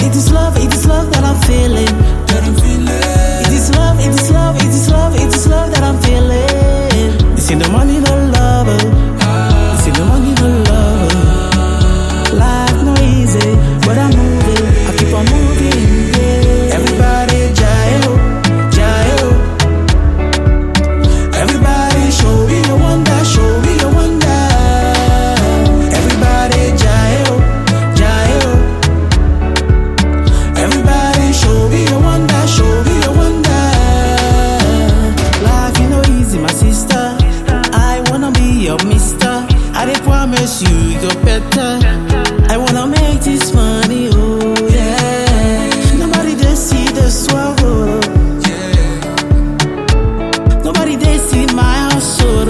it is love that I'm feeling. It is love, it is love, it is love, it is love that I'm feeling. It's in the money, no love. It's in the money, no love. Life no easy, but I'm moving. I keep on moving. Yeah. Everybody jail, jail. Everybody show me your wonder, show me your wonder. Everybody jail, jail. Everybody show me your wonder, show me your wonder. Life you know easy, my sister. I wanna be your mister. I did promise you you're better. I wanna make this money, oh yeah. Nobody they see the struggle. Nobody they see my household.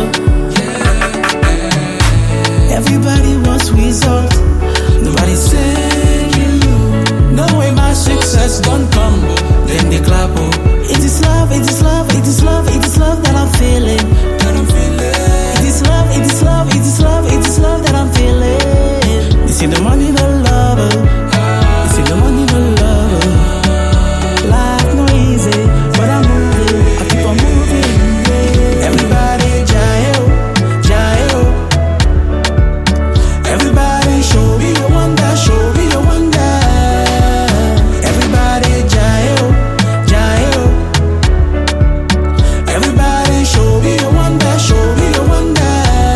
Everybody wants results. Nobody saying you. No way my success don't come. Then they clap, oh. It is love, it is love, it is love, it is love that I'm feeling. It is love, it is love, it is love, it is love that I'm feeling. It's in the money, no love. It's in the money, no love. Life no easy, but I'm moving. I keep on moving. Yeah. Everybody jail, jail. Everybody show me your wonder, show me your wonder. Everybody jail, jail. Everybody show me your wonder, show me your wonder.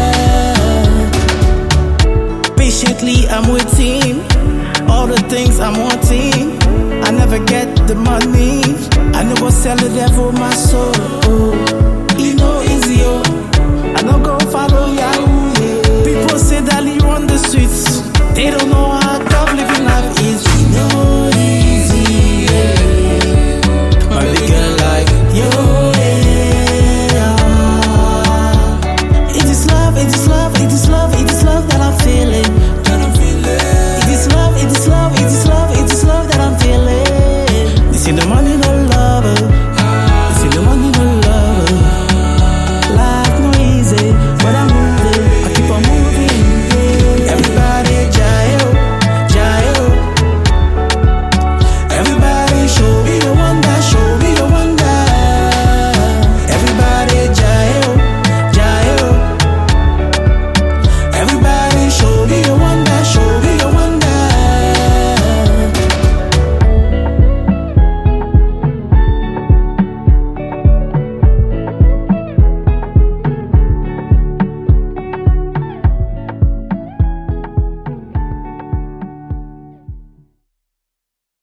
Patiently I'm waiting, all the things I'm wanting. I never get the money, I never sell the devil my soul.